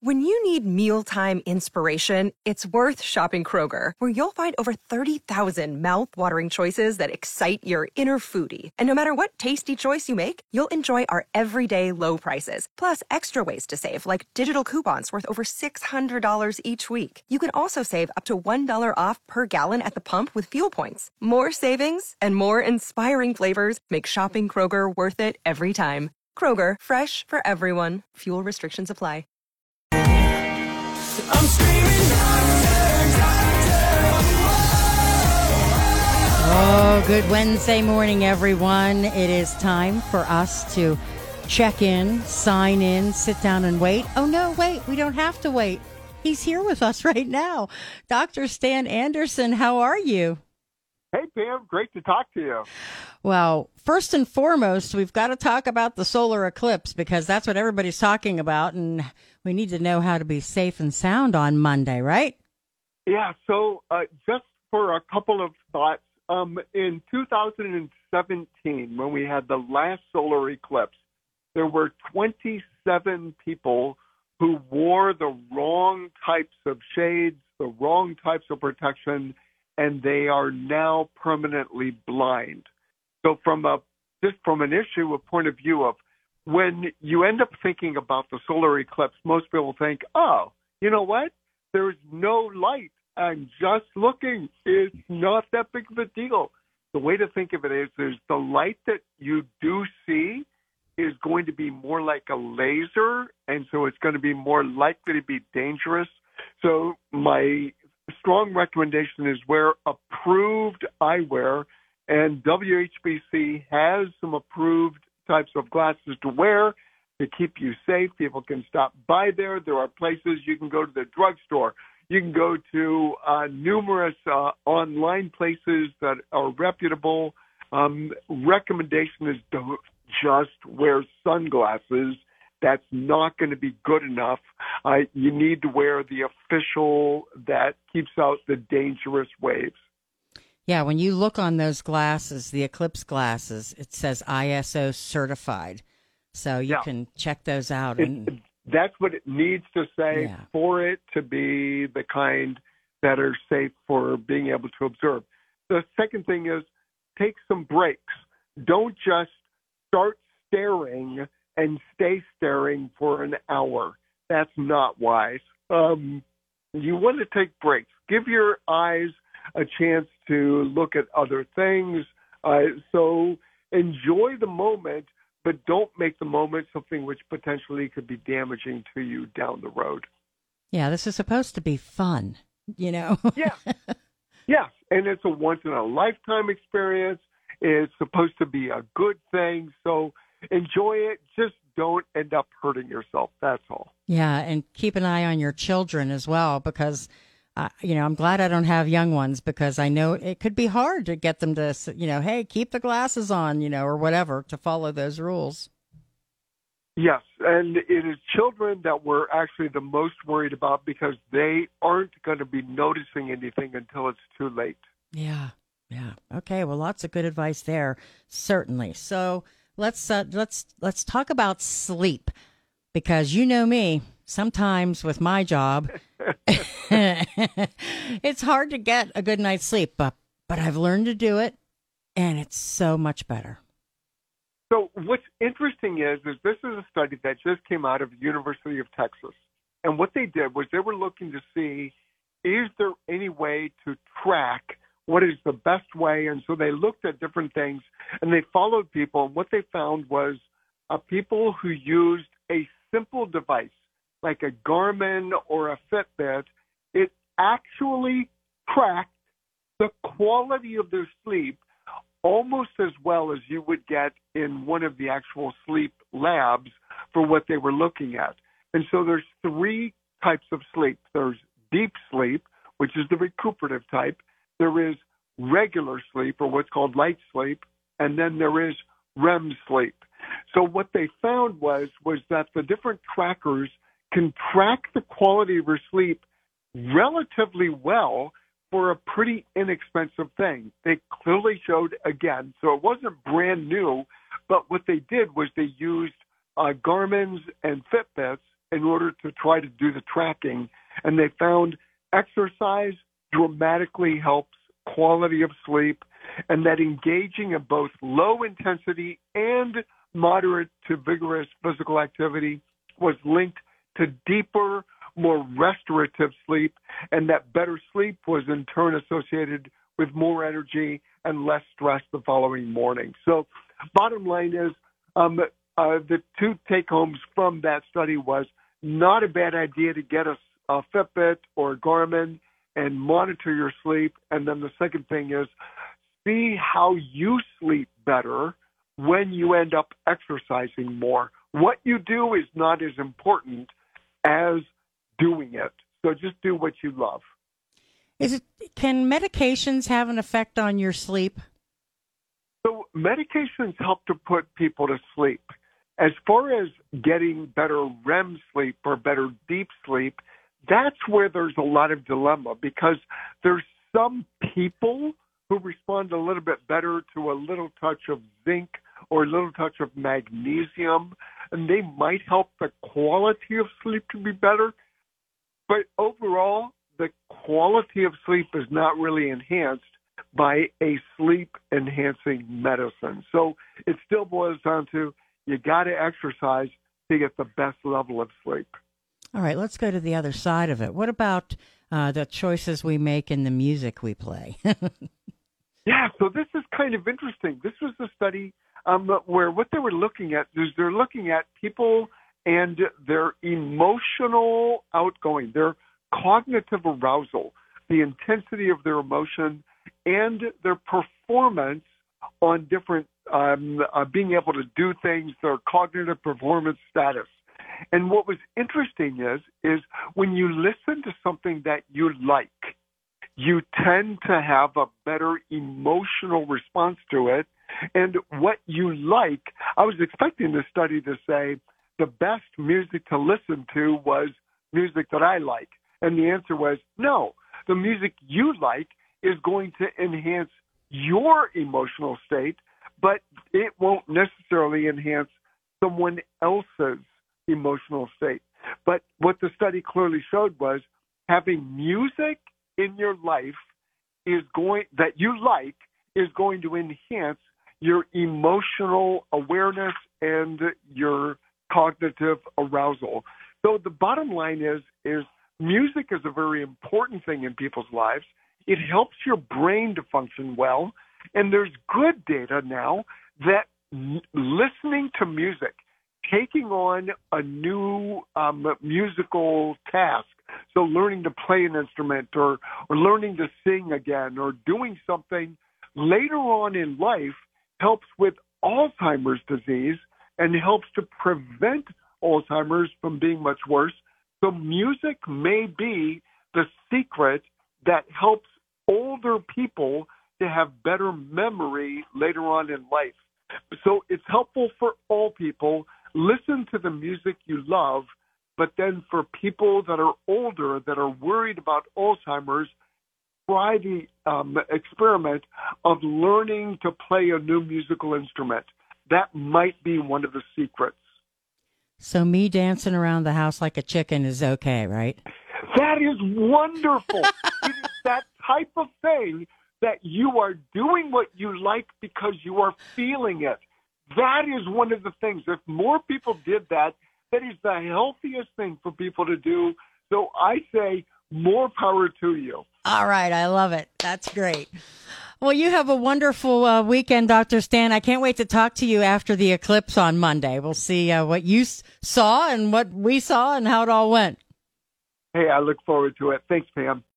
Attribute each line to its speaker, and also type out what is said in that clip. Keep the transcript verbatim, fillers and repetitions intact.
Speaker 1: When you need mealtime inspiration, it's worth shopping Kroger, where you'll find over thirty thousand mouth-watering choices that excite your inner foodie. And no matter what tasty choice you make, you'll enjoy our everyday low prices, plus extra ways to save, like digital coupons worth over six hundred dollars each week. You can also save up to one dollar off per gallon at the pump with fuel points. More savings and more inspiring flavors make shopping Kroger worth it every time. Kroger, fresh for everyone. Fuel restrictions apply.
Speaker 2: I'm screaming doctor, doctor.
Speaker 3: Oh, good Wednesday morning, everyone. It is time for us to check in, sign in, sit down and wait. Oh, no, wait, we don't have to wait. He's here with us right now. Doctor Stan Anderson, how are you?
Speaker 4: Hey, Pam, great to talk to you.
Speaker 3: Well, first and foremost, we've got to talk about the solar eclipse because that's what everybody's talking about, and we need to know how to be safe and sound on Monday, right?
Speaker 4: Yeah, so uh, just for a couple of thoughts, um, in two thousand seventeen, when we had the last solar eclipse, there were twenty-seven people who wore the wrong types of shades, the wrong types of protection, and they are now permanently blind. So from a just from an issue, a point of view of when you end up thinking about the solar eclipse, most people think, oh, you know what? There's no light. I'm just looking. It's not that big of a deal. The way to think of it is, is the light that you do see is going to be more like a laser, and so it's going to be more likely to be dangerous. So my strong recommendation is wear approved eyewear, and W H B C has some approved types of glasses to wear to keep you safe. People can stop by there. There are places you can go to the drugstore. You can go to uh, numerous uh, online places that are reputable. Um, recommendation is don't just wear sunglasses. That's not going to be good enough. Uh, you need to wear the official that keeps out the dangerous waves.
Speaker 3: Yeah, when you look on those glasses, the Eclipse glasses, it says I S O certified. So you
Speaker 4: yeah.
Speaker 3: can check those out.
Speaker 4: It,
Speaker 3: And
Speaker 4: that's what it needs to say
Speaker 3: yeah.
Speaker 4: for it to be the kind that are safe for being able to observe. The second thing is take some breaks. Don't just start staring and stay staring for an hour. That's not wise. Um, you want to take breaks. Give your eyes a chance to look at other things. Uh, so enjoy the moment, but don't make the moment something which potentially could be damaging to you down the road.
Speaker 3: Yeah, this is supposed to be fun, you know?
Speaker 4: yeah. Yes, and it's a once-in-a-lifetime experience. It's supposed to be a good thing, so enjoy it. Just don't end up hurting yourself. That's all.
Speaker 3: Yeah, and keep an eye on your children as well because, uh, you know, I'm glad I don't have young ones because I know it could be hard to get them to, you know, hey, keep the glasses on, you know, or whatever, to follow those rules.
Speaker 4: Yes, and it is children that we're actually the most worried about because they aren't going to be noticing anything until it's too late.
Speaker 3: Yeah, yeah. Okay, well, lots of good advice there, certainly. So let's uh, let's let's talk about sleep because you know me. Sometimes with my job, it's hard to get a good night's sleep, but but I've learned to do it, and it's so much better.
Speaker 4: So what's interesting is, is this is a study that just came out of the University of Texas. And what they did was they were looking to see, is there any way to track what is the best way? And so they looked at different things, and they followed people. And what they found was uh, people who used a simple device, like a Garmin or a Fitbit, it actually tracked the quality of their sleep almost as well as you would get in one of the actual sleep labs for what they were looking at. And so there's three types of sleep. There's deep sleep, which is the recuperative type. There is regular sleep, or what's called light sleep, and then there is R E M sleep. So what they found was, was that the different trackers can track the quality of your sleep relatively well for a pretty inexpensive thing. They clearly showed, again, so it wasn't brand new, but what they did was they used uh, Garmin's and Fitbits in order to try to do the tracking, and they found exercise dramatically helps quality of sleep, and that engaging in both low intensity and moderate to vigorous physical activity was linked to deeper, more restorative sleep, and that better sleep was in turn associated with more energy and less stress the following morning. So bottom line is um, uh, the two take-homes from that study was not a bad idea to get a, a Fitbit or a Garmin and monitor your sleep. And then the second thing is see how you sleep better when you end up exercising more. What you do is not as important as doing it. So just do what you love.
Speaker 3: Is it? Can medications have an effect on your sleep?
Speaker 4: So medications help to put people to sleep. As far as getting better R E M sleep or better deep sleep, that's where there's a lot of dilemma, because there's some people who respond a little bit better to a little touch of zinc or a little touch of magnesium, and they might help the quality of sleep to be better. But overall, the quality of sleep is not really enhanced by a sleep-enhancing medicine. So it still boils down to you got to exercise to get the best level of sleep.
Speaker 3: All right, let's go to the other side of it. What about uh, the choices we make in the music we play?
Speaker 4: Yeah, so this is kind of interesting. This was a study um, where what they were looking at is they're looking at people and their emotional outgoing, their cognitive arousal, the intensity of their emotion, and their performance on different, um, uh, being able to do things, their cognitive performance status. And what was interesting is, is when you listen to something that you like, you tend to have a better emotional response to it. And what you like, I was expecting the study to say the best music to listen to was music that I like. And the answer was no. The music you like is going to enhance your emotional state, but it won't necessarily enhance someone else's emotional state. But what the study clearly showed was having music in your life is going that you like is going to enhance your emotional awareness and your cognitive arousal. So the bottom line is is music is a very important thing in people's lives. It helps your brain to function well, and there's good data now that n- listening to music, taking on a new um, musical task, so learning to play an instrument or, or learning to sing again or doing something later on in life helps with Alzheimer's disease and helps to prevent Alzheimer's from being much worse. So music may be the secret that helps older people to have better memory later on in life. So it's helpful for all people. Listen to the music you love, but then for people that are older, that are worried about Alzheimer's, try the um, experiment of learning to play a new musical instrument. That might be one of the secrets.
Speaker 3: So me dancing around the house like a chicken is okay, right?
Speaker 4: That is wonderful. It is that type of thing that you are doing what you like because you are feeling it. That is one of the things. If more people did that, that is the healthiest thing for people to do. So I say more power to you.
Speaker 3: All right. I love it. That's great. Well, you have a wonderful uh, weekend, Doctor Stan. I can't wait to talk to you after the eclipse on Monday. We'll see uh, what you s- saw and what we saw and how it all went.
Speaker 4: Hey, I look forward to it. Thanks, Pam.